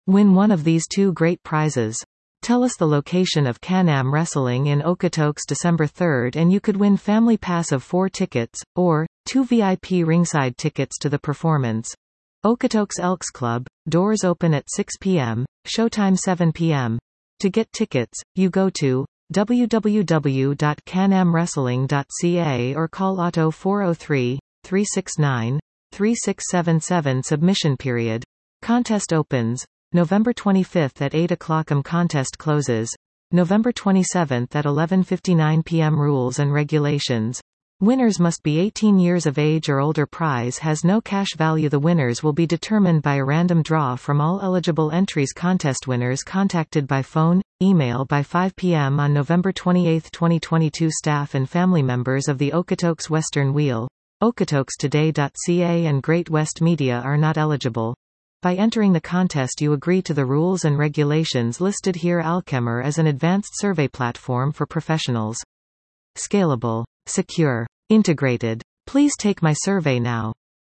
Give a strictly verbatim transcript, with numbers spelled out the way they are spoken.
Win one of these two great prizes. Tell us the location of Can-Am Wrestling in Okotoks December third and you could win family pass of four tickets, or two V I P ringside tickets to the performance. Okotoks Elks Club, doors open at six p m, showtime seven p m To get tickets, you go to w w w dot can am wrestling dot c a or call Otto four oh three, three six nine, three six seven seven. Submission period. Contest opens November twenty-fifth at eight o'clock. M contest closes November twenty-seventh at eleven fifty-nine p m Rules and regulations. Winners must be eighteen years of age or older. Prize has no cash value. The winners will be determined by a random draw from all eligible entries. Contest winners contacted by phone, email by five p m on November twenty-eighth twenty twenty-two. Staff and family members of the Okotoks Western Wheel, Okotoks Today dot c a and Great West Media are not eligible. By entering the contest you agree to the rules and regulations listed here. Alchemer is an advanced survey platform for professionals. Scalable, secure, integrated. Please take my survey now.